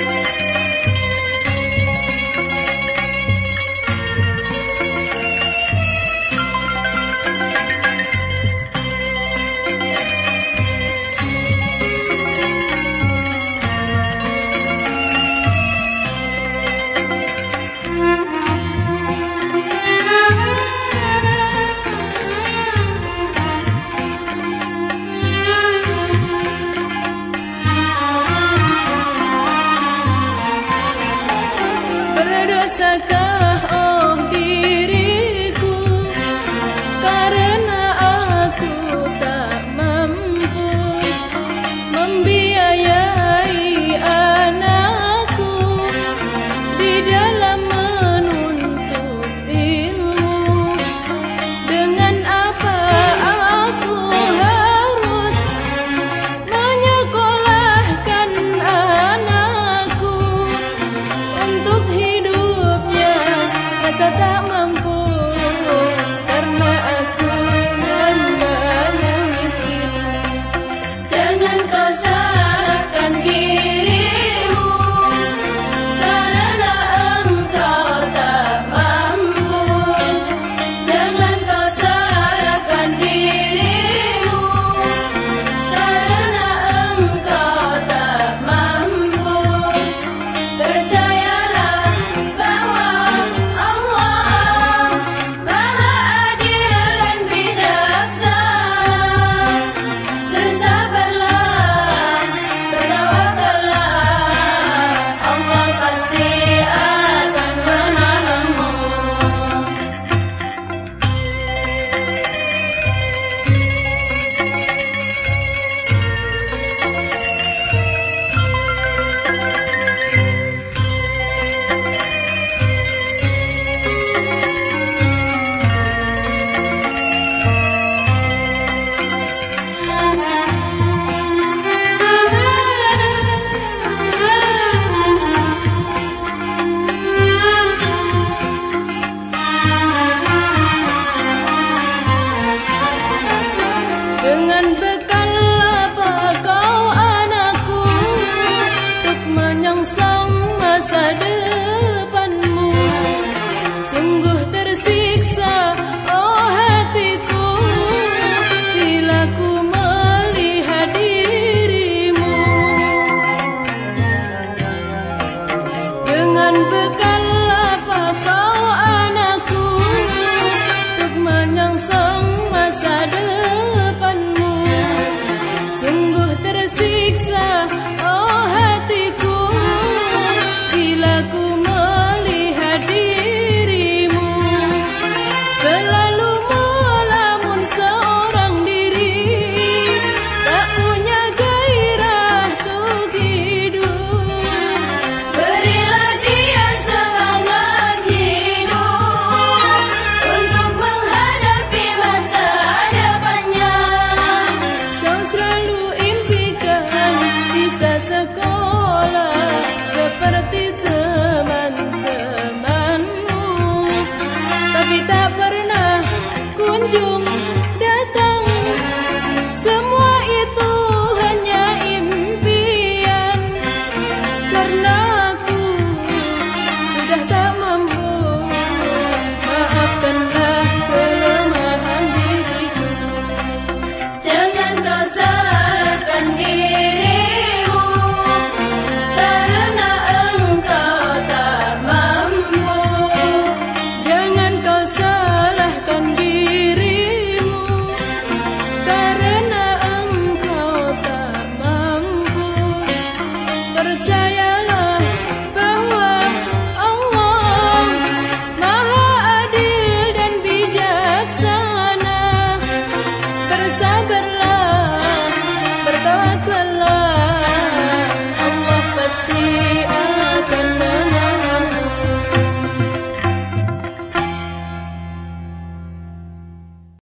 Berdosakah oh diriku karena aku tak mampu membiayai anakku di dalam menuntut ilmu. Dengan apa aku harus menyekolahkan anakku untuk hidupnya, rasa tak mampu karena aku hamba yang miskin. Jangan kau salahkan dirimu karena engkau tak mampu. Jangan kau salahkan dirimu karena engkau tak mampu. Percayalah bahwa Allah Maha Adil dan bijaksana. Bersabarlah, bertawakallah, Allah pasti akan menolongmu. Dengan bekal apa kau anakku untuk menyongsong masa depanmu? Sungguh tersiksa oh hatiku bila ku melihat dirimu. Dengan bekal apa kau anakku untuk menyongsong masa depanmu? Sungguh tersiksa oh hatiku bila ku melihat dirimu. Selalu melamun seorang diri, tak punya gairah untuk hidup. Berilah dia semangat hidup untuk menghadapi masa depannya. Kau selalu impikan bisa sekolah seperti